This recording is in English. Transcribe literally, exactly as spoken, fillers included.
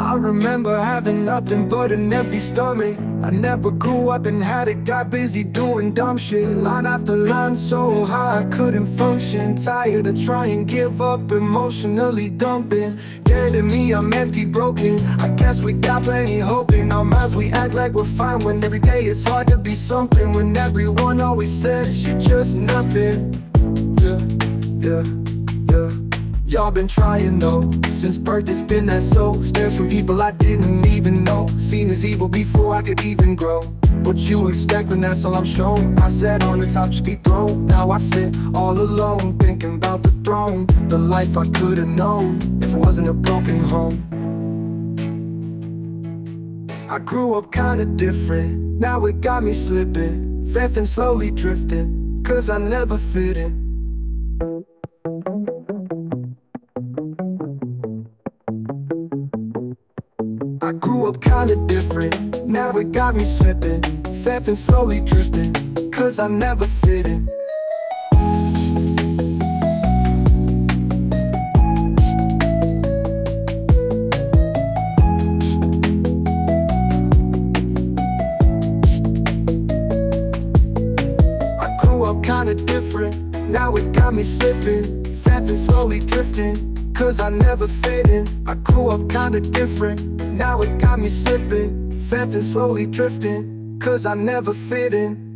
I remember having nothing but an empty stomach. I never grew up and had it, got busy doing dumb shit. Line after line so high I couldn't function. Tired of trying, give up, emotionally dumping. Dead to me, I'm empty, broken. I guess we got plenty hope in our minds. We act like we're fine when every day it's hard to be something. When everyone always says you're just nothing. Yeah, yeah, yeah. Y'all been trying though, since birth it's been that so. Stares from people I didn't even know. Seen as evil before I could even grow. What you expect when that's all I'm shown? I sat on the top, just be thrown. Now I sit all alone, thinking about the throne. The life I could've known, if it wasn't a broken home. I grew up kinda different, now it got me slipping. Faith and slowly drifting, cause I never fit in. I grew up kinda different, now it got me slipping. Theft and slowly drifting, cause I never fit in. I grew up kinda different, now it got me slipping. Theft and slowly drifting, cause I never fit in. I grew up kinda different, now it got me slipping. Fast and slowly drifting, cause I never fit in.